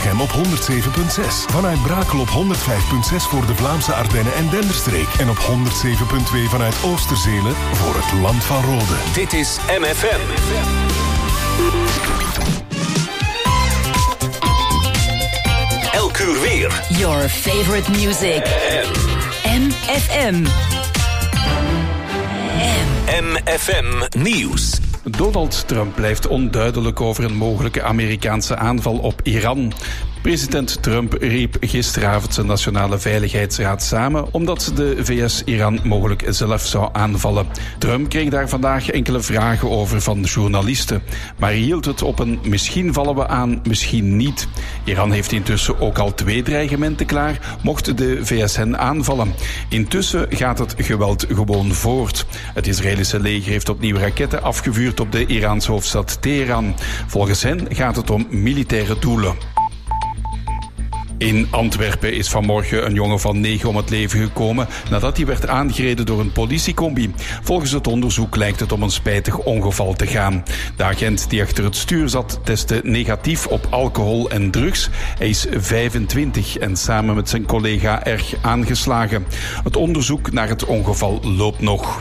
Waregem op 107.6. Vanuit Brakel op 105.6 voor de Vlaamse Ardennen en Denderstreek. En op 107.2 vanuit Oosterzelen voor het Land van Rode. Dit is MFM. Elk uur weer. Your favorite music. MFM. MFM Nieuws. Donald Trump blijft onduidelijk over een mogelijke Amerikaanse aanval op Iran. President Trump riep gisteravond zijn Nationale Veiligheidsraad samen omdat de VS Iran mogelijk zelf zou aanvallen. Trump kreeg daar vandaag enkele vragen over van journalisten, maar hield het op een misschien vallen we aan, misschien niet. Iran heeft intussen ook al 2 dreigementen klaar, mocht de VS hen aanvallen. Intussen gaat het geweld gewoon voort. Het Israëlische leger heeft opnieuw raketten afgevuurd op de Iraanse hoofdstad Teheran. Volgens hen gaat het om militaire doelen. In Antwerpen is vanmorgen een jongen van 9 om het leven gekomen nadat hij werd aangereden door een politiecombi. Volgens het onderzoek lijkt het om een spijtig ongeval te gaan. De agent die achter het stuur zat testte negatief op alcohol en drugs. Hij is 25 en samen met zijn collega erg aangeslagen. Het onderzoek naar het ongeval loopt nog.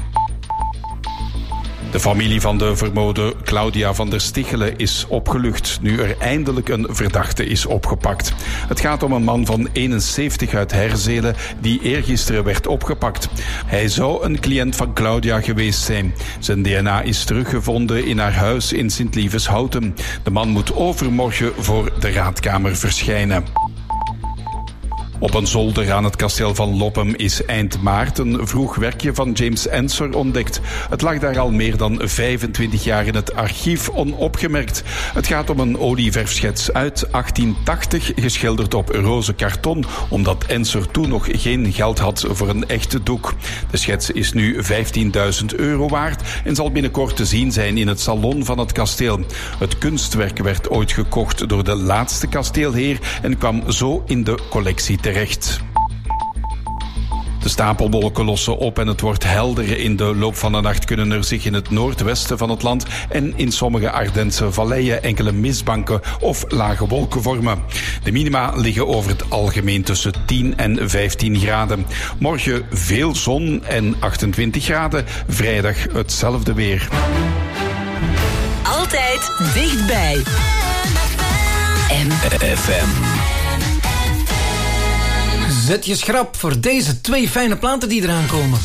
De familie van de vermoorde Claudia van der Stichelen is opgelucht, nu er eindelijk een verdachte is opgepakt. Het gaat om een man van 71 uit Herzelen die eergisteren werd opgepakt. Hij zou een cliënt van Claudia geweest zijn. Zijn DNA is teruggevonden in haar huis in Sint-Lieveshouten. De man moet overmorgen voor de raadkamer verschijnen. Op een zolder aan het kasteel van Loppem is eind maart een vroeg werkje van James Ensor ontdekt. Het lag daar al meer dan 25 jaar in het archief onopgemerkt. Het gaat om een olieverfschets uit 1880, geschilderd op roze karton, omdat Ensor toen nog geen geld had voor een echte doek. De schets is nu €15.000 waard en zal binnenkort te zien zijn in het salon van het kasteel. Het kunstwerk werd ooit gekocht door de laatste kasteelheer en kwam zo in de collectie terecht. De stapelwolken lossen op en het wordt helder. In de loop van de nacht kunnen er zich in het noordwesten van het land en in sommige Ardense valleien enkele mistbanken of lage wolken vormen. De minima liggen over het algemeen tussen 10 en 15 graden. Morgen veel zon en 28 graden. Vrijdag hetzelfde weer. Altijd dichtbij. MFM. Zet je schrap voor deze 2 fijne platen die eraan komen.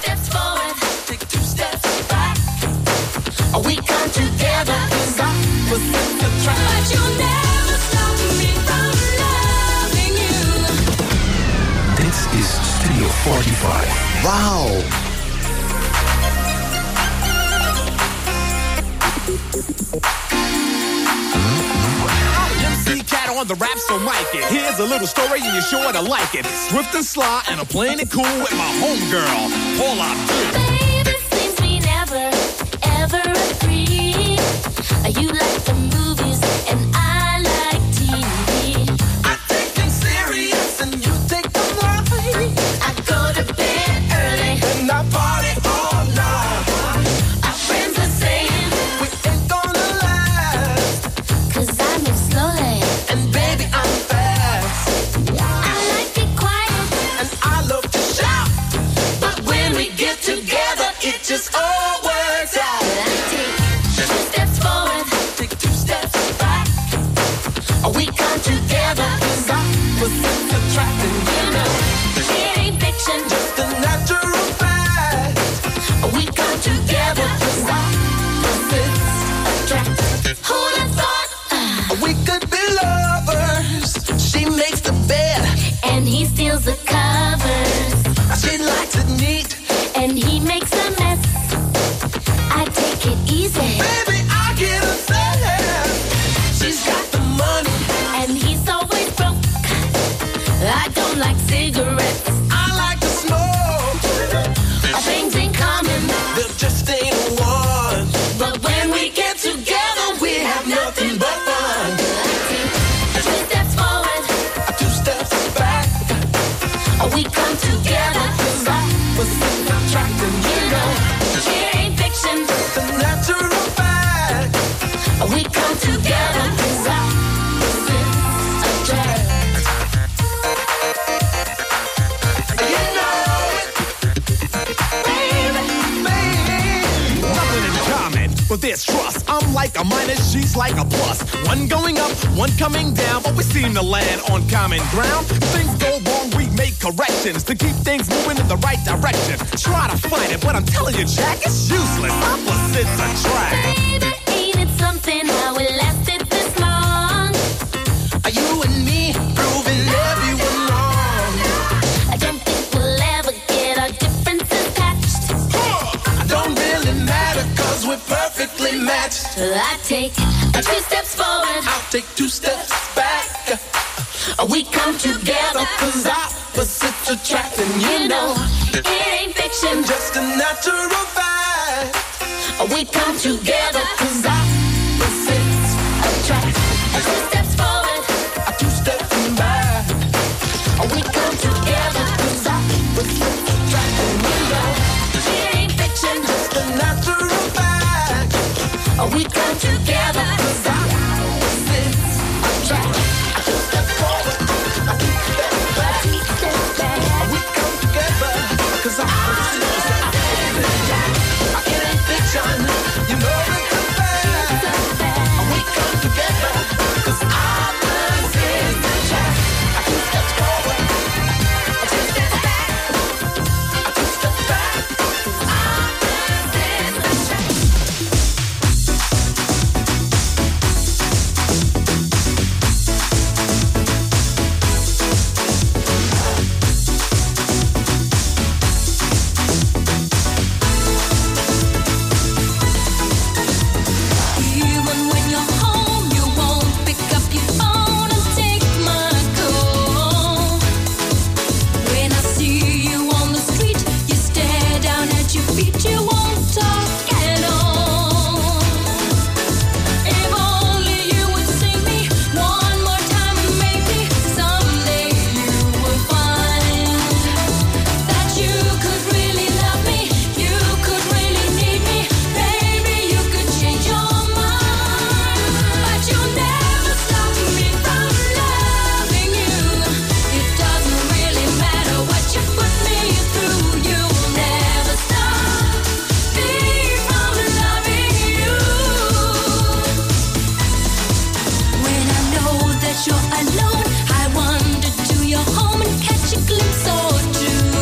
Dit is Studio 45. Wauw. On the rap, so mic it. Here's a little story and you're sure to like it. Swift and sly and I'm playing it cool with my homegirl, Paula Abdul. Baby, seems we never, ever agree. You like the movies and I like TV. I take them serious and you take them light. I go to bed early And I party all night. Our friends are saying We ain't gonna last. 'cause I move slowly And baby, I'm fast. I like it quiet, And I love to shout. but when we get together It just all works out. I take 2 steps forward, Take 2 but there's trust. I'm like a minus, she's like a plus. One going up, one coming down, but we seem to land on common ground. Things go wrong, we make corrections to keep things moving in the right direction. Try to fight it, but I'm telling you, Jack, it's useless. Opposites attract. Baby, ain't it something how it lasted this long? Are you and me proving everyone wrong? I don't think we'll ever get our differences patched. I don't really matter, cause we're perfectly matched. I take 2 steps forward. I'll take 2 steps back. We come together, cause opposites attract. And you know, it ain't fiction. just a natural fact. We come together, cause opposites attract. 2 steps forward. 2 steps back. We come together, cause opposites attract. And you know, it ain't fiction. Just a natural fact. We come together, cause opposites attract. 2 steps forward. 2 steps back. We come together, cause opposites attract. It ain't fiction. You know it's a fact. We come together, cause opposites attract. 2 steps forward. 2 steps back. 2 steps back. Opposites attract. Even when you're home, you won't pick up your phone and take my call. When I see you on the street, you stare down at your feet, you won't talk at all. If only you would see me one more time, and maybe someday you will find that you could really love me, you could really need me, baby, you could change your mind. But you'll never stop me from loving you. It doesn't really matter what you put me through, you'll never stop me from loving you. When I know that you're alone, I wander to your home and catch a glimpse or two.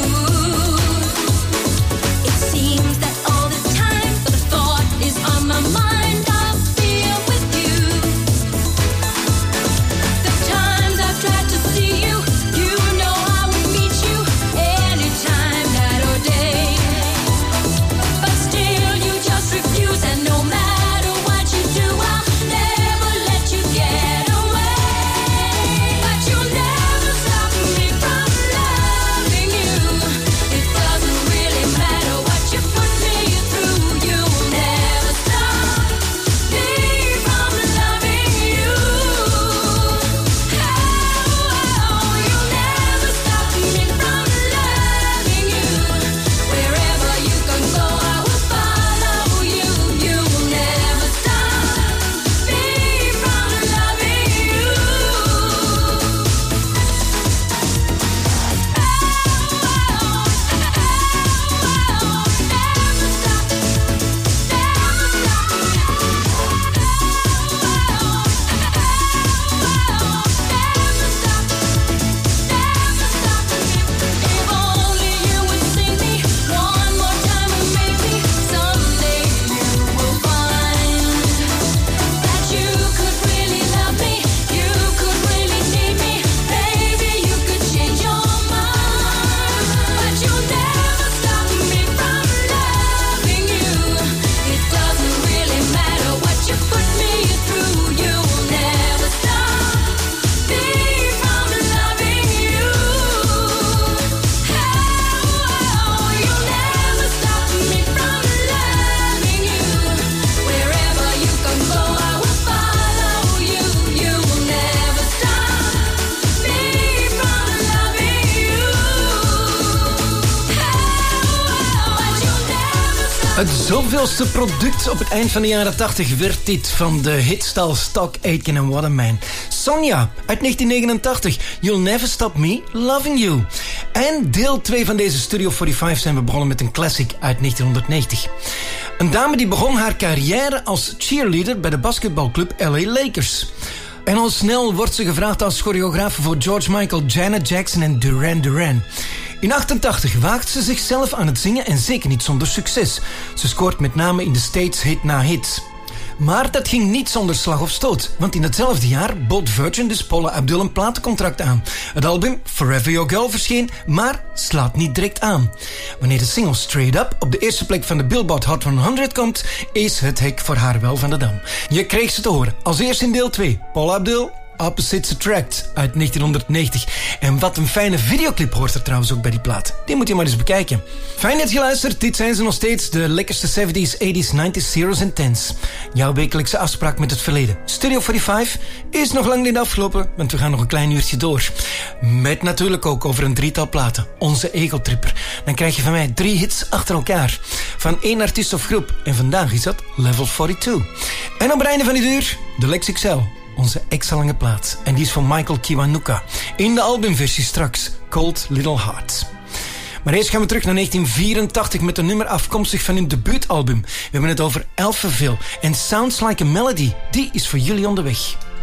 It seems that all the time the thought is on my mind, I'll be with you. The times I've tried to see you, you know I would meet you anytime, night or day. But still you just refuse, and no matter what you do, I'll never let you get away. But you'll never stop me from loving you. It doesn't really matter what you put me through, you'll never stop me from loving you. Oh, you'll never stop me from loving you. Wherever you can go, I will follow you. You'll never stop me from loving you. If only you would see me one more time, and maybe someday you will find that you could really love me, you could really need me, baby, you could change your mind. But you'll never stop me from loving you. It doesn't really matter what you put me through, you'll never stop me from loving you. Oh, you'll never stop me from loving you. Wherever you can go, I will follow you. You'll never stop me from loving you. But you'll never stop. Het zoveelste product op het eind van de jaren 80 werd dit van de hitstal Stock Aitken en What a Man. Sonja uit 1989, You'll Never Stop Me Loving You. En deel 2 van deze Studio 45 zijn we begonnen met een classic uit 1990. Een dame die begon haar carrière als cheerleader bij de basketbalclub LA Lakers. En al snel wordt ze gevraagd als choreografe voor George Michael, Janet Jackson en Duran Duran. In 88 waagt ze zichzelf aan het zingen en zeker niet zonder succes. Ze scoort met name in de States hit na hit. Maar dat ging niet zonder slag of stoot, want in hetzelfde jaar bood Virgin dus Paula Abdul een platencontract aan. Het album Forever Your Girl verscheen, maar slaat niet direct aan. Wanneer de single Straight Up op de eerste plek van de Billboard Hot 100 komt, is het hek voor haar wel van de dam. Je kreeg ze te horen, als eerst in deel 2, Paula Abdul, Opposites Attract uit 1990. En wat een fijne videoclip hoort er trouwens ook bij die plaat. Die moet je maar eens bekijken. Fijn dat je luistert. Dit zijn ze nog steeds, de lekkerste 70s, 80s, 90s, zeros en tens. Jouw wekelijkse afspraak met het verleden. Studio 45 is nog lang niet afgelopen, want we gaan nog een klein uurtje door. Met natuurlijk ook over een drietal platen. Onze Egeltripper. Dan krijg je van mij 3 hits achter elkaar. Van 1 artiest of groep. En vandaag is dat Level 42. En op het einde van dit uur, de Lex XL. Onze extra lange plaat. En die is van Michael Kiwanuka. In de albumversie straks. Cold Little Heart. Maar eerst gaan we terug naar 1984 met een nummer afkomstig van hun debuutalbum. We hebben het over Alphaville. En Sounds Like a Melody, die is voor jullie onderweg.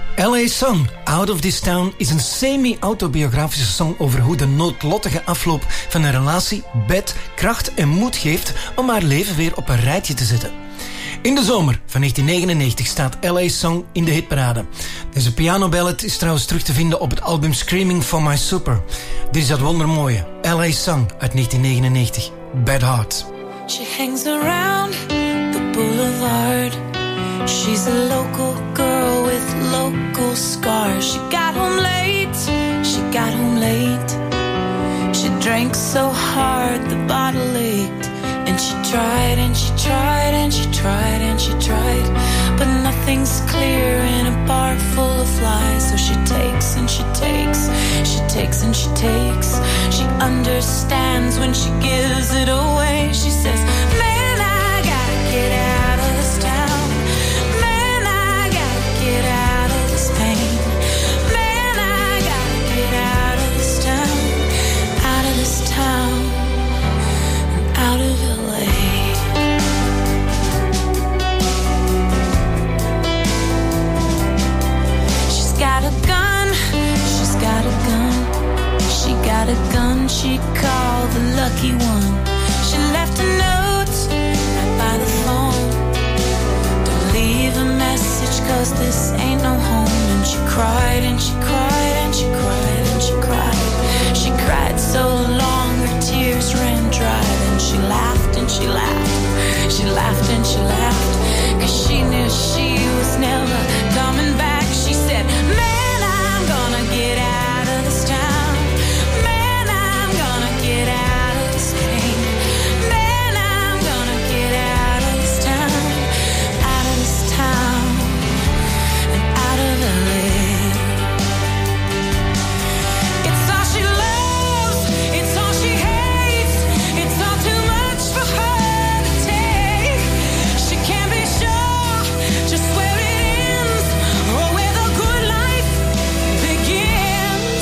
LA Song, Out of This Town, is een semi-autobiografische song over hoe de noodlottige afloop van een relatie bed, kracht en moed geeft om haar leven weer op een rijtje te zetten. In de zomer van 1999 staat LA Song in de hitparade. Deze pianoballad is trouwens terug te vinden op het album Screaming for My Super. Dit is dat wondermooie LA Song uit 1999. Bad Heart. She hangs around the boulevard. She's a local girl with local scars. She got home late, she got home late. She drank so hard the bottle ached. And she tried and she tried and she tried and she tried, but nothing's clear in a bar full of lies. So she takes and she takes, she takes and she takes. She understands when she gives it away. She says, man, I gotta get out of this town. Man, I gotta get out of this pain. Man, I gotta get out of this town. Out of this town. Out of LA. She's got a gun, she's got a gun. She got a gun she called the lucky one. She left a note right by the phone. Don't leave a message cause this ain't no home. And she cried and she cried and she cried and she cried. She cried so long her tears ran dry. Then she laughed and she laughed. She laughed and she laughed. Cause she knew she was never coming back. She said, man, I'm gonna get out of this town. Man, I'm gonna get out of this pain. Man, I'm gonna get out of this town. Out of this town. And out of LA. It's all she loves. It's all she hates. It's all too much for her to take. She can't be sure just where it ends or where the good life begins.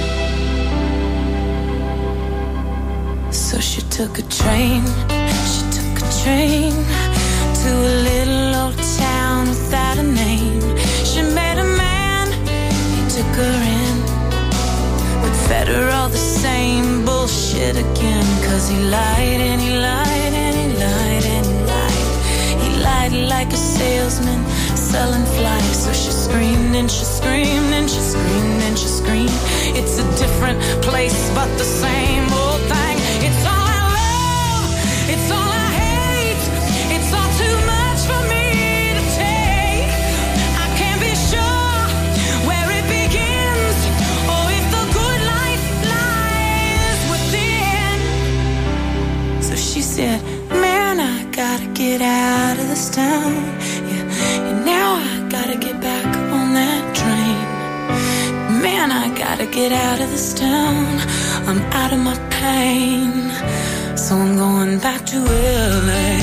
So she took a train. She took a train to a little old town without a name. She met a man. He took her in. But fed her all the same bullshit again. Cause he lied and he lied and he lied and he lied. He lied like a salesman selling flies. So she screamed and she screamed and she screamed and she screamed. It's a different place but the same old thing. It's all I love. It's all I hate. It's all too much for me to take. I can't be sure where it begins or if the good life lies within. So she said, man, I gotta get out of this town. Yeah, and now I gotta get back on that train. Man, I gotta get out of this town. I'm out of my pain. So I'm going back to LA.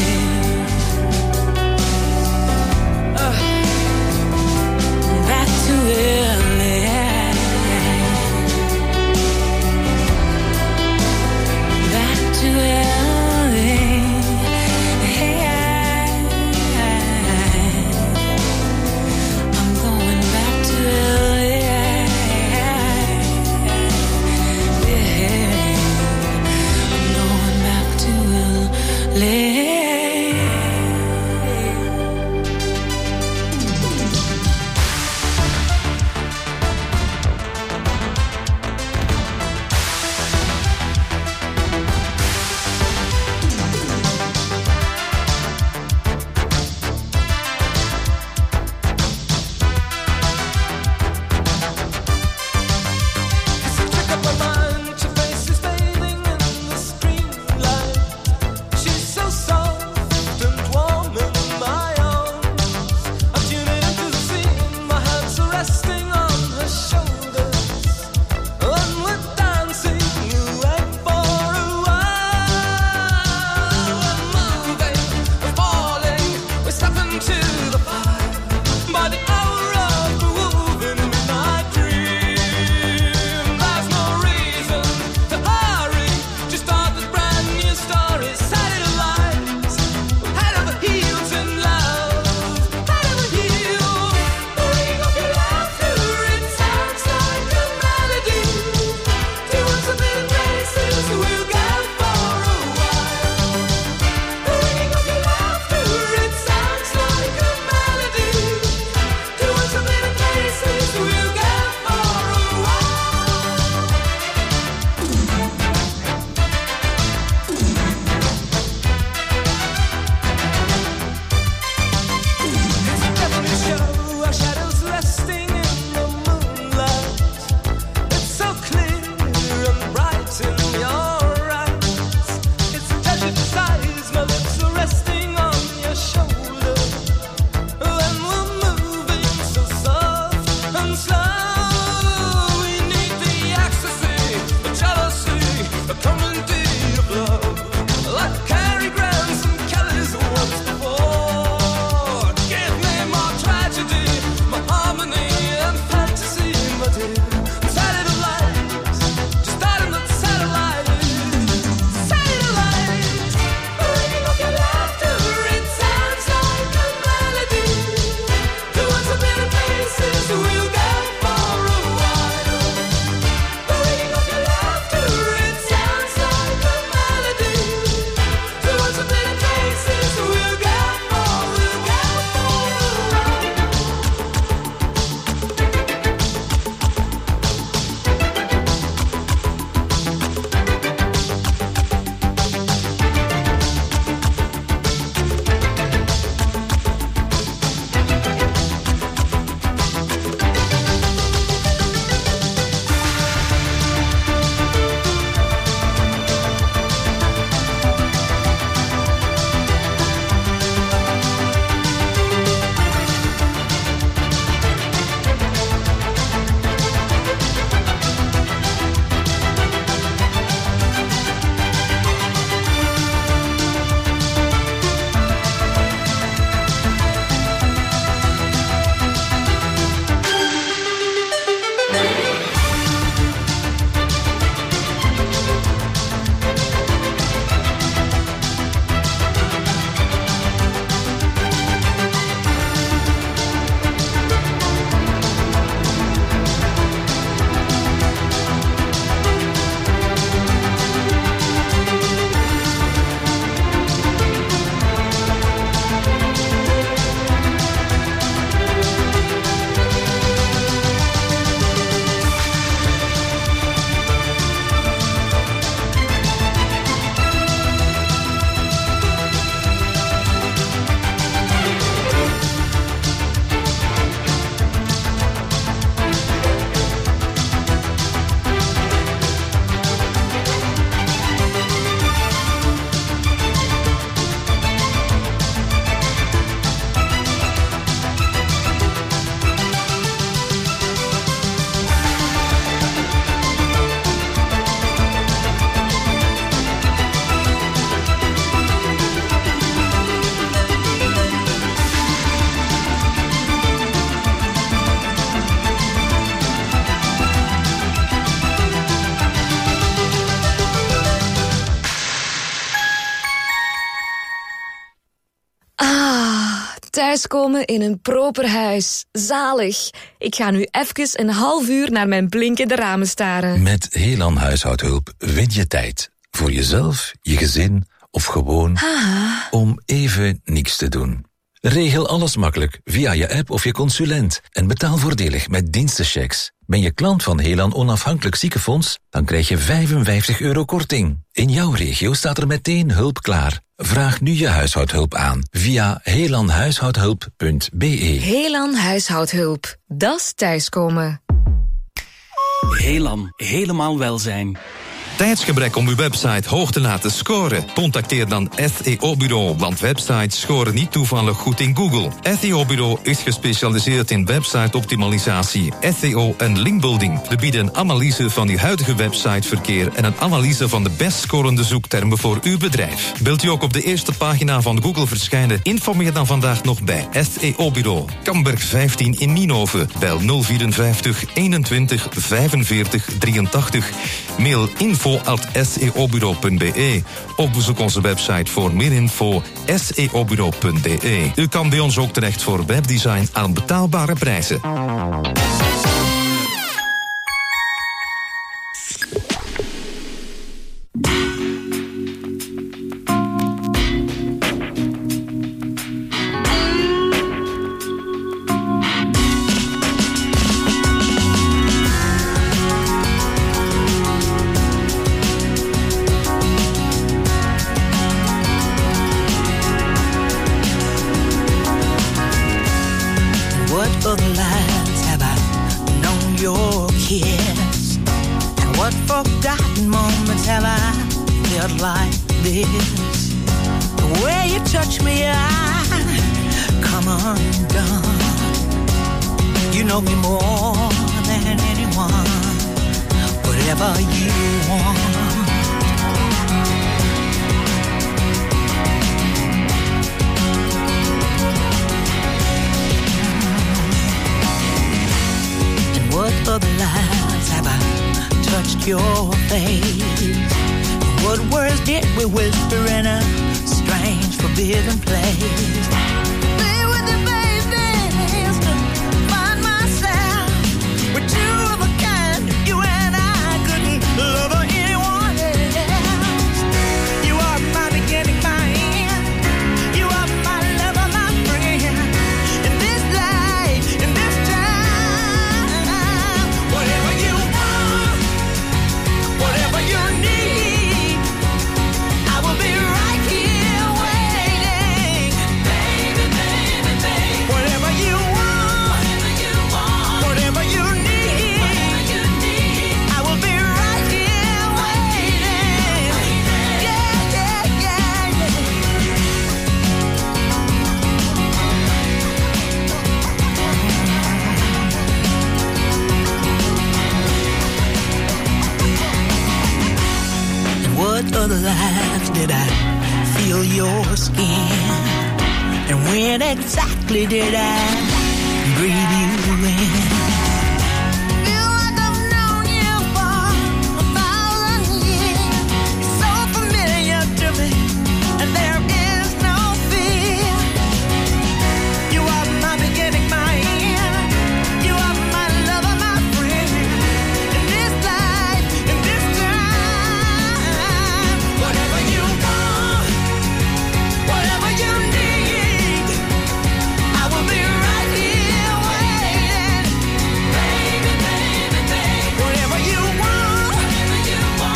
Back to LA. Thuiskomen in een proper huis. Zalig. Ik ga nu even een half uur naar mijn blinkende ramen staren. Met Helan Huishoudhulp win je tijd. Voor jezelf, je gezin of gewoon om even niks te doen. Regel alles makkelijk via je app of je consulent en betaal voordelig met dienstenchecks. Ben je klant van Helan Onafhankelijk Ziekenfonds? Dan krijg je €55 korting. In jouw regio staat er meteen hulp klaar. Vraag nu je huishoudhulp aan via helanhuishoudhulp.be. Helan Huishoudhulp. Dat is thuiskomen. Helan, helemaal welzijn. Tijdsgebrek om uw website hoog te laten scoren? Contacteer dan SEO-bureau, want websites scoren niet toevallig goed in Google. SEO-bureau is gespecialiseerd in website-optimalisatie, SEO en linkbuilding. We bieden een analyse van uw huidige websiteverkeer en een analyse van de best scorende zoektermen voor uw bedrijf. Wilt u ook op de eerste pagina van Google verschijnen? Informeer dan vandaag nog bij SEO-bureau. Kamberg 15 in Nienhoven. Bel 054 21 45 83. Mail info@seobureau.be of bezoek onze website voor meer info seobureau.be. U kan bij ons ook terecht voor webdesign aan betaalbare prijzen. Did I breathe you in? Feel like I've known you for 1,000 years. You're so familiar to me, and there is no fear. You are my beginning, my end. You are my lover, my friend. In this life, in this time, whatever you want, whatever you need, I will be right here waiting. Baby, baby, baby. Whatever you want, whatever you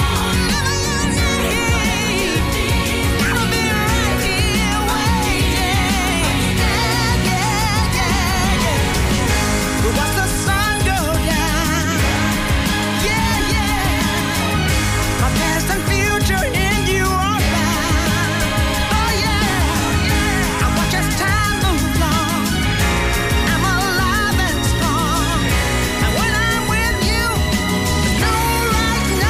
need, I will be right here waiting. Yeah, yeah, yeah, yeah. Watch the sun go down. Yeah, yeah. My past and future in you are found. Oh yeah. I watch as time moves on. I'm alive and strong. And when I'm with you, there's no right, no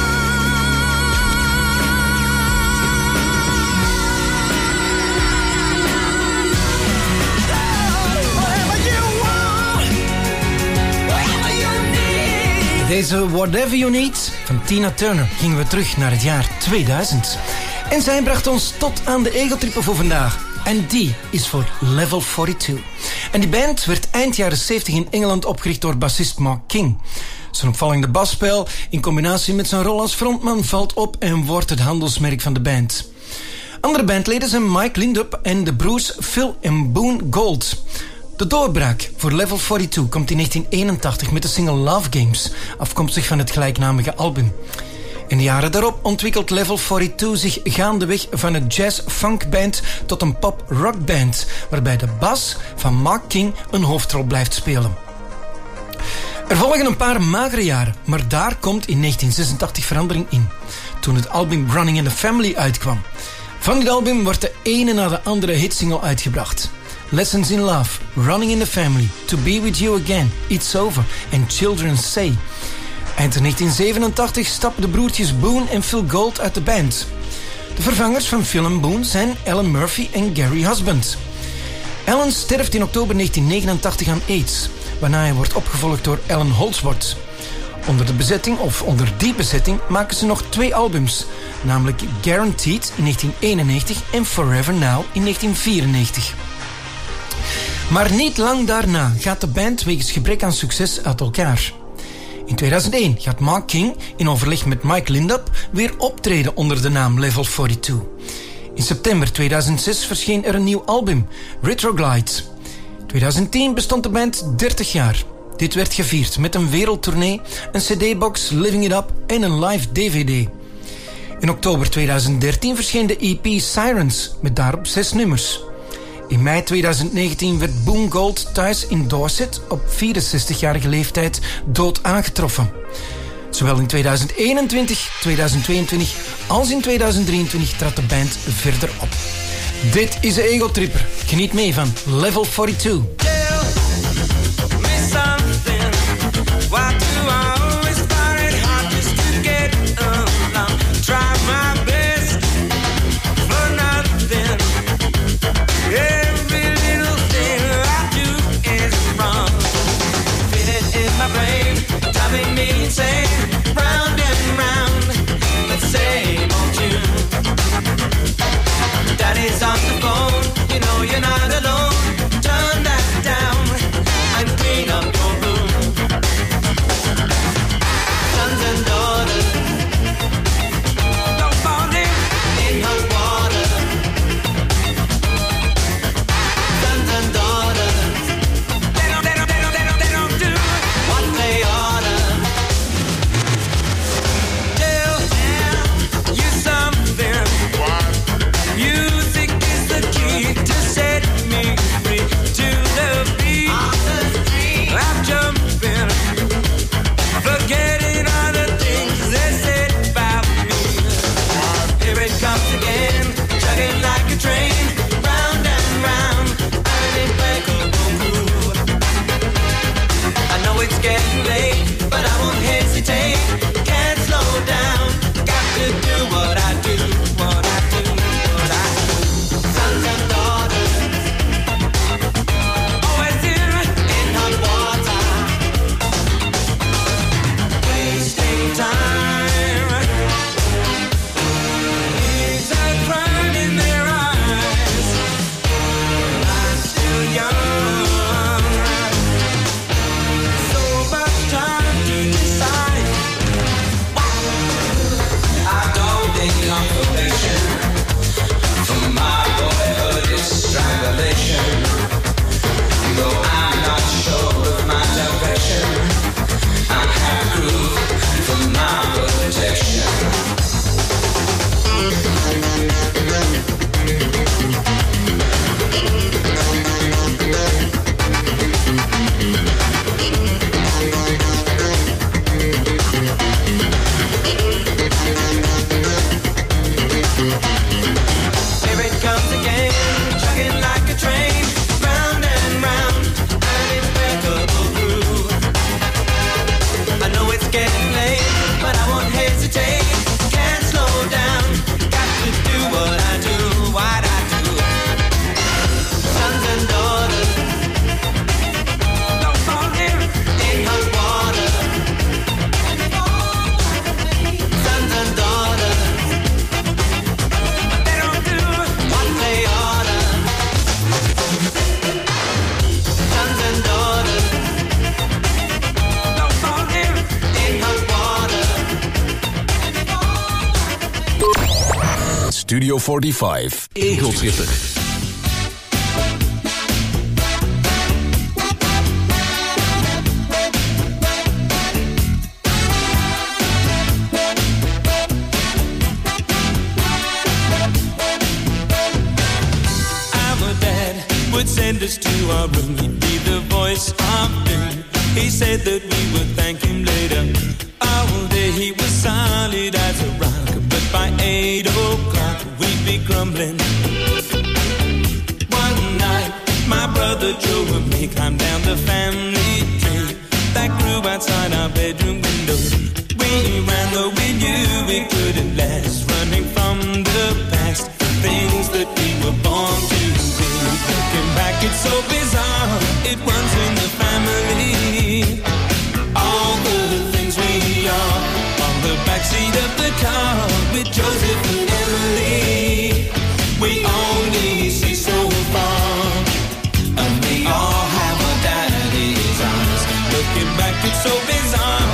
wrong. Whatever you want, whatever you need. Deze Whatever You Need van Tina Turner gingen we terug naar het jaar 2000. En zij bracht ons tot aan de egeltrippen voor vandaag. En die is voor Level 42. En die band werd eind jaren 70 in Engeland opgericht door bassist Mark King. Zijn opvallende basspel in combinatie met zijn rol als frontman valt op en wordt het handelsmerk van de band. Andere bandleden zijn Mike Lindup en de broers Phil en Boone Gold. De doorbraak voor Level 42 komt in 1981 met de single Love Games, afkomstig van het gelijknamige album. In de jaren daarop ontwikkelt Level 42 zich gaandeweg van een jazz-funkband tot een pop-rockband, waarbij de bas van Mark King een hoofdrol blijft spelen. Er volgen een paar magere jaren, maar daar komt in 1986 verandering in, toen het album Running in the Family uitkwam. Van dit album wordt de ene na de andere hitsingle uitgebracht. Lessons in Love, Running in the Family, To Be With You Again, It's Over en Children Say. Eind 1987 stappen de broertjes Boone en Phil Gold uit de band. De vervangers van Phil en Boone zijn Alan Murphy en Gary Husband. Alan sterft in oktober 1989 aan AIDS, waarna hij wordt opgevolgd door Alan Holdsworth. Onder die bezetting maken ze nog 2 albums, namelijk Guaranteed in 1991 en Forever Now in 1994. Maar niet lang daarna gaat de band wegens gebrek aan succes uit elkaar. In 2001 gaat Mark King in overleg met Mike Lindup weer optreden onder de naam Level 42. In september 2006 verscheen er een nieuw album, Retrograde. In 2010 bestond de band 30 jaar. Dit werd gevierd met een wereldtournee, een cd-box, Living It Up en een live DVD. In oktober 2013 verscheen de EP Sirens met daarop 6 nummers. In mei 2019 werd Boone Gold thuis in Dorset op 64-jarige leeftijd dood aangetroffen. Zowel in 2021, 2022 als in 2023 trad de band verder op. Dit is de Ego Tripper. Geniet mee van Level 42. Driving me insane, round and round, the same old tune. Daddy's on the phone, you know you're not alone. Turn that Studio 45. Egeltripper. Would send us to our room, he'd be the voice of doom. He said that we would thank him later. All day he was solid as a rock, but by 8 o'clock we'd be crumbling. One night, my brother Joe and me climbed down the family tree that grew outside our bedroom window. We ran though we knew we couldn't last, running from the past, the things that we were born to be. Looking back, it's so bizarre. It runs in the family. All the things we are on the backseat of the car with Joseph and Emily. We only see so far, and we all have our daddy's eyes. Looking back, it's so bizarre.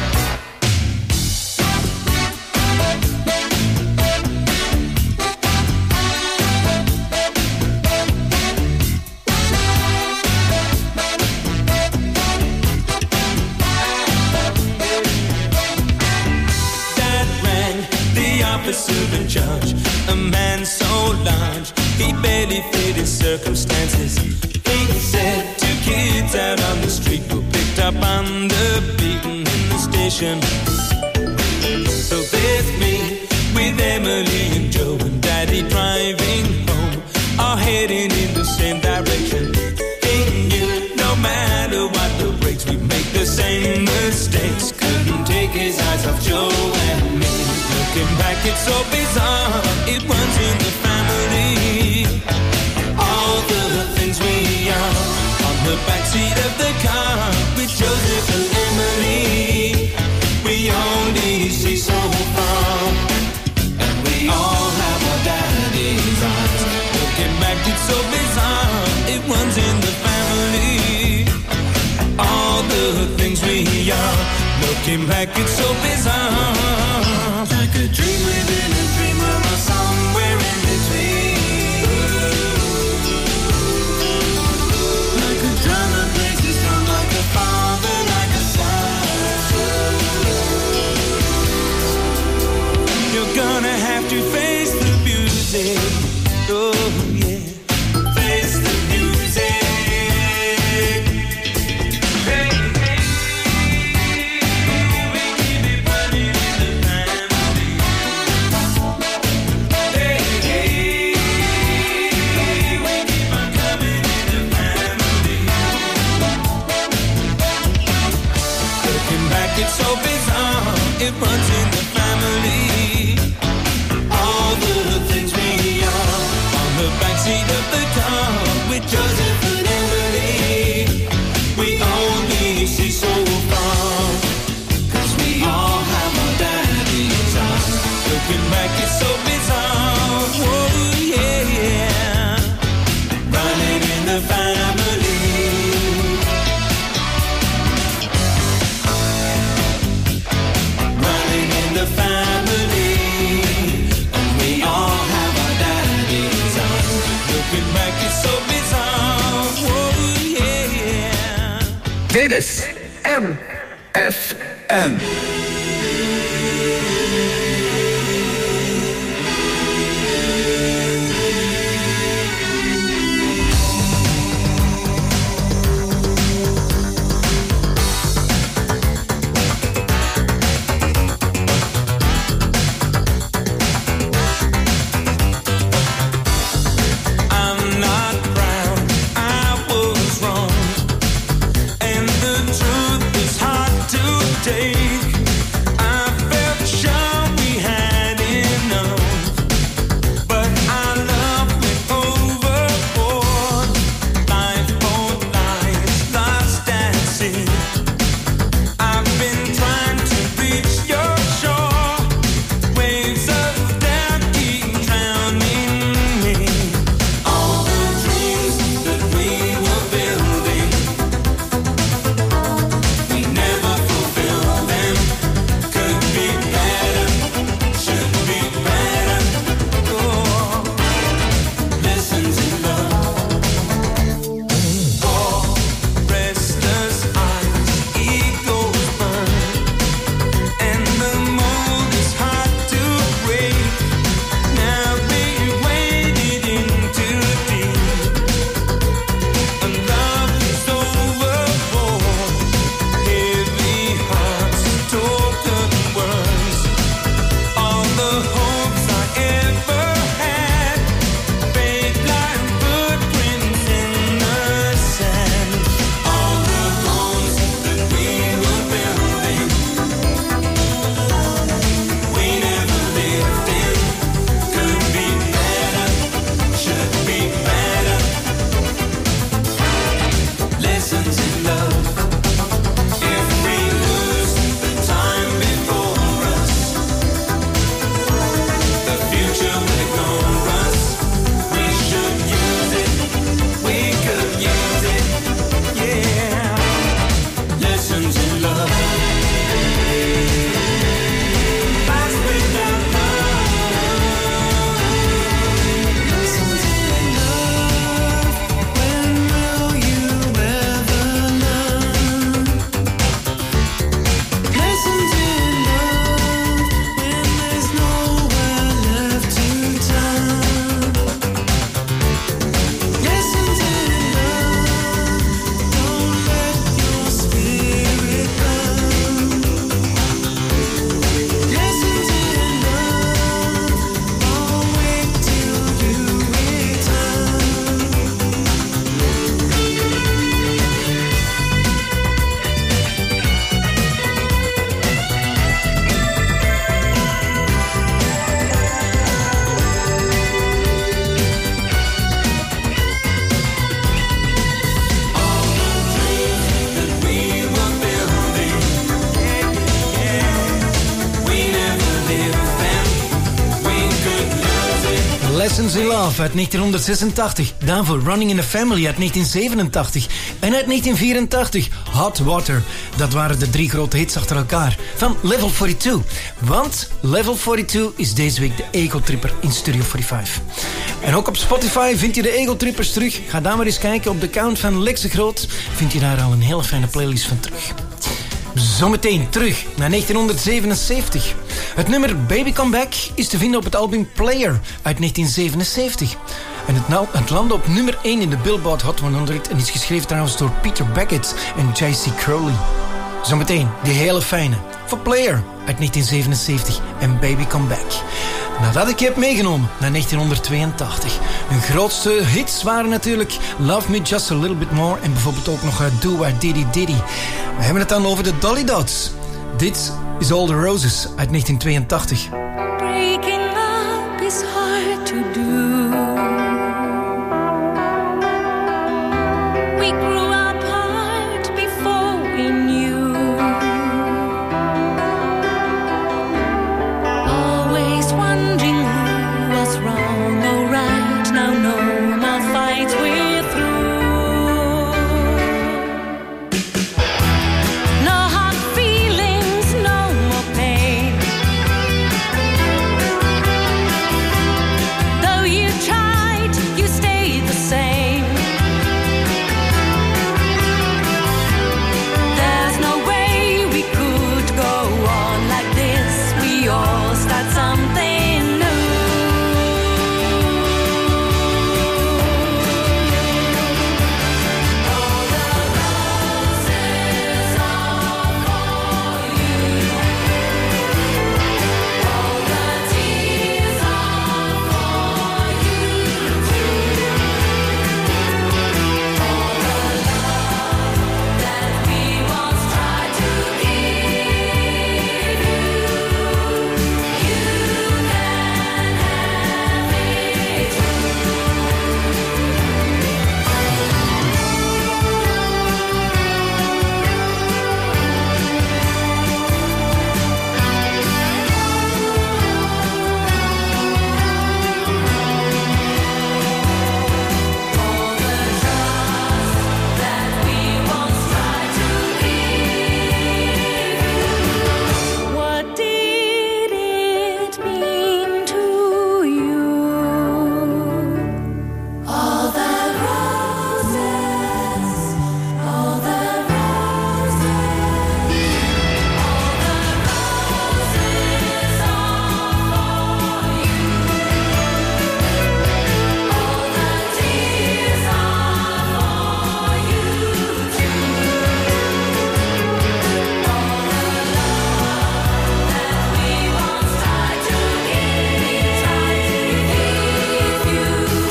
Officer in charge, a man so large, he barely fit his circumstances. He said 2 kids out on the street were picked up on the beaten in the station. So there's me with Emily and Joe and Daddy driving home, all heading in the same direction. He knew no matter what the breaks, we make the same mistakes. Couldn't take his eyes off Joe and me. Looking back, it's so bizarre. It runs in the family. All the things we are on the backseat of the car with Joseph and Emily. We only see so far, and we all have our daddy's eyes. Looking back, it's so bizarre. It runs in the family. All the things we are. Looking back, it's so bizarre. Like a dream within a dream, or somewhere in between. Like a drum that breaks its drum, like a father, like a son. You're gonna have to face the music. Oh yeah, face the music. It's so bizarre, it runs in the family. All the things we are on the backseat of the car with Joseph and Emily. We only see so far, 'cause we all have our daddy's eyes. Looking back, it's so bizarre. Oh yeah, yeah. Running in the family. The family, and we all have our daddy's eyes. Looking back, it's so bizarre. Oh yeah, yeah. Dit is MFM. Take Lessons in Love uit 1986. Daarvoor Running in a Family uit 1987. En uit 1984 Hot Water. Dat waren de 3 grote hits achter elkaar van Level 42. Want Level 42 is deze week de Ego Tripper in Studio 45. En ook op Spotify vind je de Ego Trippers terug. Ga daar maar eens kijken op de account van Lex de Groot. Vind je daar al een hele fijne playlist van terug. Zometeen terug naar 1977. Het nummer Baby Come Back is te vinden op het album Player uit 1977. En het landde op nummer 1 in de Billboard Hot 100 en is geschreven trouwens door Peter Beckett en J.C. Crowley. Zometeen die hele fijne voor Player uit 1977 en Baby Come Back. Nadat ik je heb meegenomen naar 1982. Hun grootste hits waren natuurlijk Love Me Just a Little Bit More en bijvoorbeeld ook nog Do Why Diddy Diddy. We hebben het dan over de Dolly Dots. Dit is All the Roses uit 1982. Breaking up is hard to do. We grew apart before we knew. Always wondering who was wrong or right. Now no more fights, we're through. No hard feelings, no more pain. Though you tried, you stayed the same. There's no way we could go on like this. We all start something new. All the roses are for you. All the tears are for you too. All the love that we once tried to give you, you can have it too. All the trust that we once tried to give you, what did it mean to you? All the roses, all the roses, all the roses are for you. All the tears are for you too. All the love that we once tried to give you, you can have it too. All the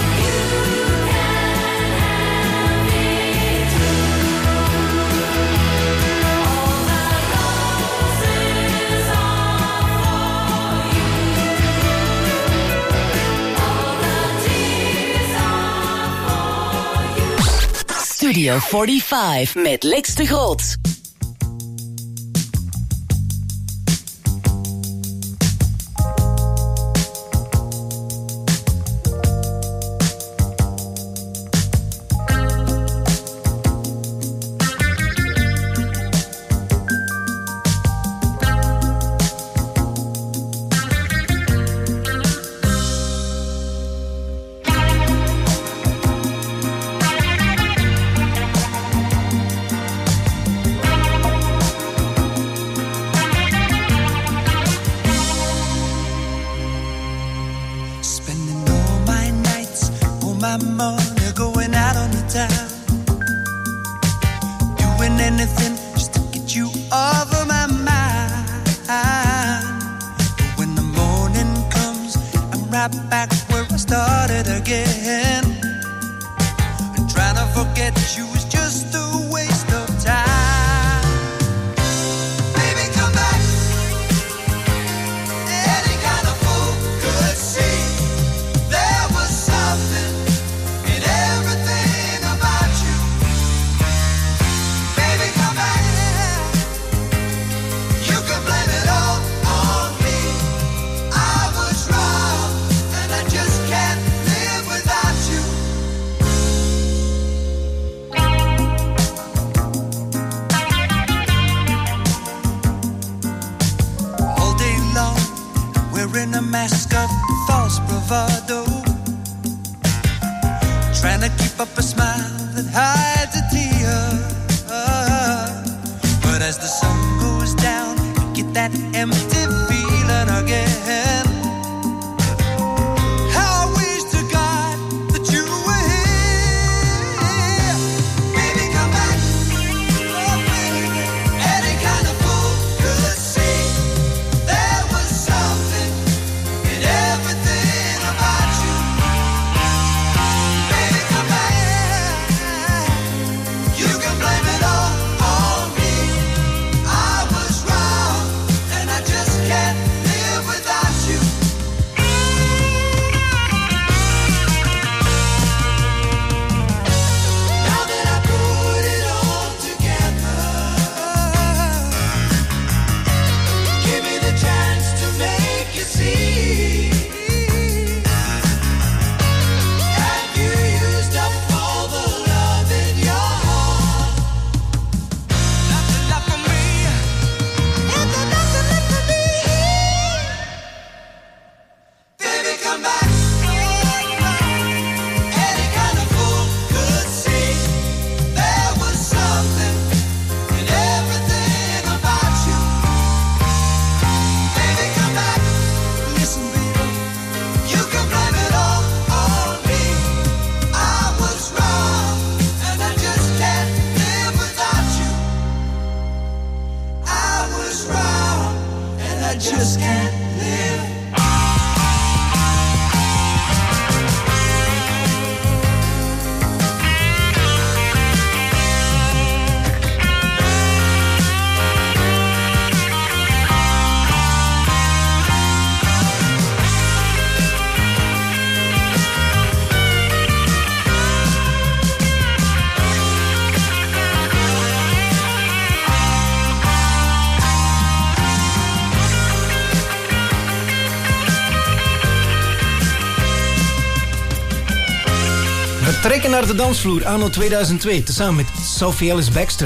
Studio 45 met Lex de Groot. Spending all my nights, all my money going out on the town. Doing anything just to get you off of my mind. But when the morning comes, I'm right back where I started again. And trying to forget you is just a waste of time. Baby, come back. Any kind of fool could see there was something in wearing a mask of false bravado, trying to keep up a smile that hides a tear. But as the sun goes down, you get that empty feeling again. How I wish to God that you were here. Baby, come back. Oh, baby. Any kind of fool could see there was something in everything about you. Baby, come back. You can blame it all on me. I was wrong, and I just can't live without you. Now that I put it all together, give me the chance to make you see. Have you used up all the love in your heart? Nothing left for me. Is there nothing left for me? Baby, come back. Any kind of fool could see there was something in everything about you. Baby, come back. Listen, baby, you can blame it all on me. I was wrong, and I just can't live without you. I was wrong, and I just can't live. We trekken naar de dansvloer anno 2002, tezamen met Sophie Ellis Baxter.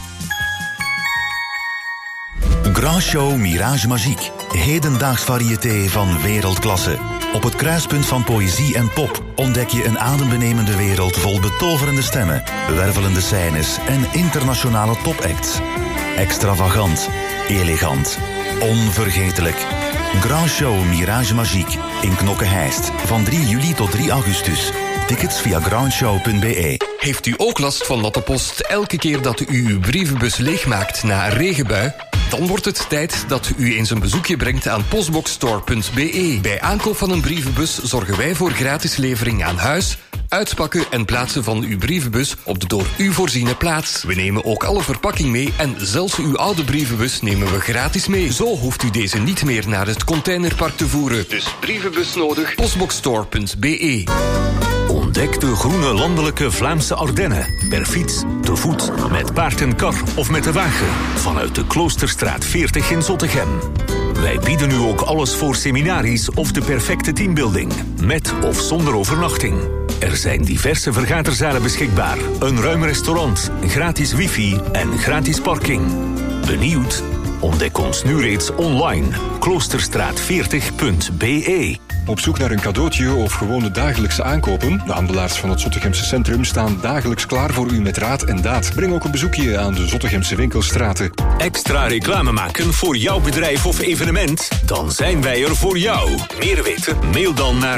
Grand Show Mirage Magique. Hedendaags variété van wereldklasse. Op het kruispunt van poëzie en pop ontdek je een adembenemende wereld vol betoverende stemmen, wervelende scènes en internationale topacts. Extravagant, elegant, onvergetelijk. Grand Show Mirage Magique in Knokke-Heist van 3 juli tot 3 augustus. Tickets via grandshow.be. Heeft u ook last van natte post elke keer dat u uw brievenbus leegmaakt na een regenbui? Dan wordt het tijd dat u eens een bezoekje brengt aan postboxstore.be. Bij aankoop van een brievenbus zorgen wij voor gratis levering aan huis, uitpakken en plaatsen van uw brievenbus op de door u voorziene plaats. We nemen ook alle verpakking mee en zelfs uw oude brievenbus nemen we gratis mee. Zo hoeft u deze niet meer naar het containerpark te voeren. Dus brievenbus nodig, postboxstore.be. Ontdek de groene landelijke Vlaamse Ardennen. Per fiets, te voet, met paard en kar of met de wagen. Vanuit de Kloosterstraat 40 in Zottegem. Wij bieden u ook alles voor seminaries of de perfecte teambuilding. Met of zonder overnachting. Er zijn diverse vergaderzalen beschikbaar. Een ruim restaurant, gratis wifi en gratis parking. Benieuwd? Ontdek ons nu reeds online. Kloosterstraat40.be. Op zoek naar een cadeautje of gewone dagelijkse aankopen? De handelaars van het Zottegemse centrum staan dagelijks klaar voor u met raad en daad. Breng ook een bezoekje aan de Zottegemse winkelstraten. Extra reclame maken voor jouw bedrijf of evenement? Dan zijn wij er voor jou. Meer weten? Mail dan naar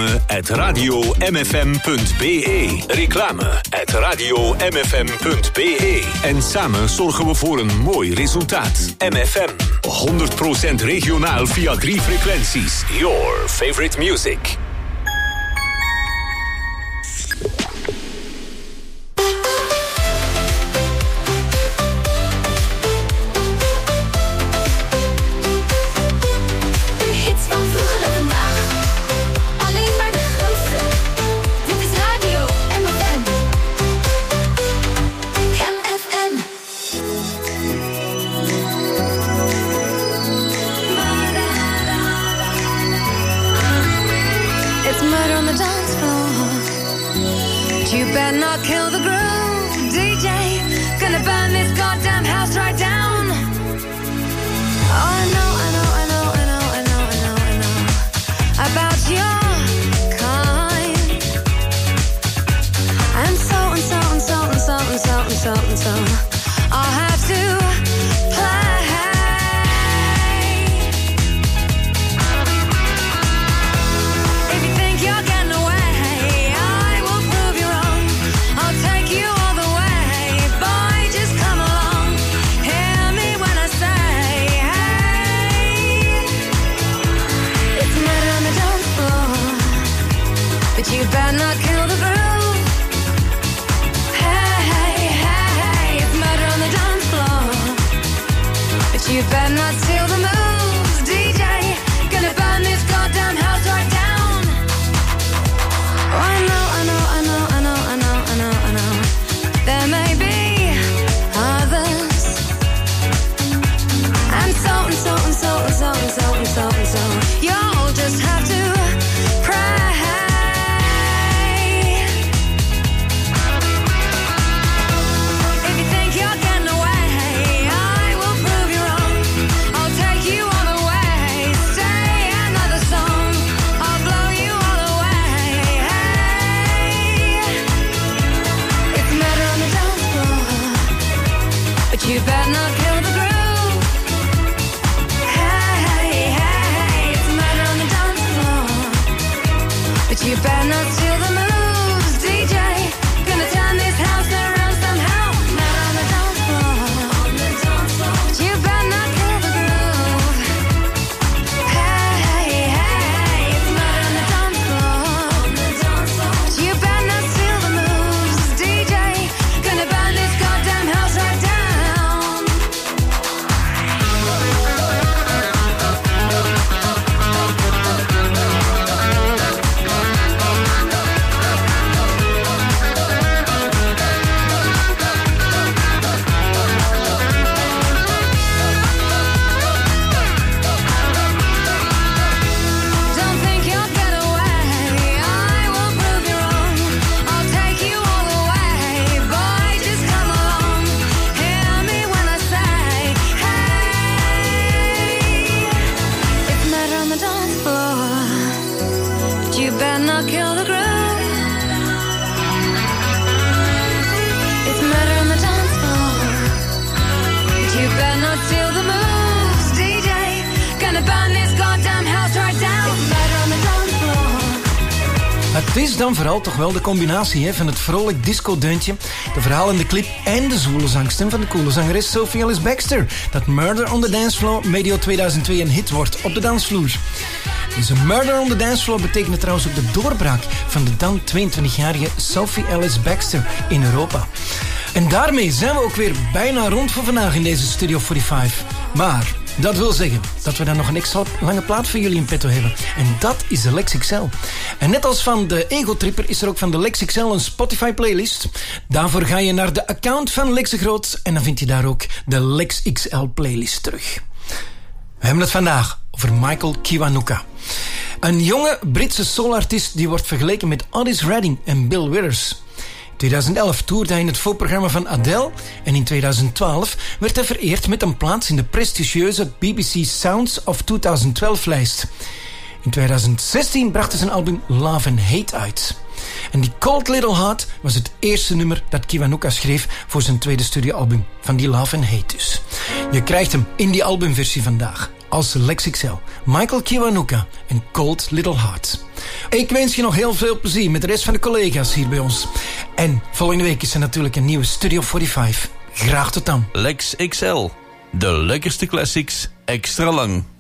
reclame@radiomfm.be. Reclame@radiomfm.be. En samen zorgen we voor een mooi resultaat. MFM. 100% regionaal via 3 frequenties. Your favorite music. so you'll just have to pray. If you think you're getting away, I will prove you wrong. I'll take you all the way. Say another song, I'll blow you all away. It's murder on the dance floor, but you better not kill the groove. Hey, it's murder on the dance floor, but you better not steal the moves. DJ, gonna turn this house around somehow. Murder on the dance floor, but you better not kill the groove. Hey, it's murder on the dance floor, but you better not steal the moves. DJ, gonna burn this goddamn house right down. Don't think you'll get away, I will prove you wrong. I'll take you all the way, boy, just come along. Hear me when I say, hey, it's murder on the dance floor, but you better not kill the groove. It's murder on the dance floor, but you better not steal the moves. DJ, gonna burn this goddamn house right down. It's murder on the dance floor. Het is dan vooral toch wel de combinatie hè, van het vrolijk disco-deuntje, de verhalende clip en de zwoele zangstem van de coole zangeres Sophie Ellis Bextor. Dat Murder on the Dance Floor medio 2002 een hit wordt op de dansvloer. Deze Murder on the Dance Floor betekende trouwens ook de doorbraak van de dan 22-jarige Sophie Ellis Bextor in Europa. En daarmee zijn we ook weer bijna rond voor vandaag in deze Studio 45. Maar dat wil zeggen dat we dan nog een extra lange plaat voor jullie in petto hebben. En dat is de Lex XL. En net als van de Ego Tripper is er ook van de Lex XL een Spotify playlist. Daarvoor ga je naar de account van Lex de Groot en dan vind je daar ook de Lex XL playlist terug. We hebben het vandaag over Michael Kiwanuka. Een jonge Britse soulartiest die wordt vergeleken met Otis Redding en Bill Withers. In 2011 toerde hij in het voorprogramma van Adele en in 2012 werd hij vereerd met een plaats in de prestigieuze BBC Sounds of 2012-lijst. In 2016 bracht hij zijn album Love and Hate uit. En die Cold Little Heart was het eerste nummer dat Kiwanuka schreef voor zijn tweede studioalbum van die Love and Hate dus. Je krijgt hem in die albumversie vandaag als Lex XL. Michael Kiwanuka en Cold Little Heart. Ik wens je nog heel veel plezier met de rest van de collega's hier bij ons. En volgende week is er natuurlijk een nieuwe Studio 45. Graag tot dan. Lex XL. De lekkerste classics extra lang.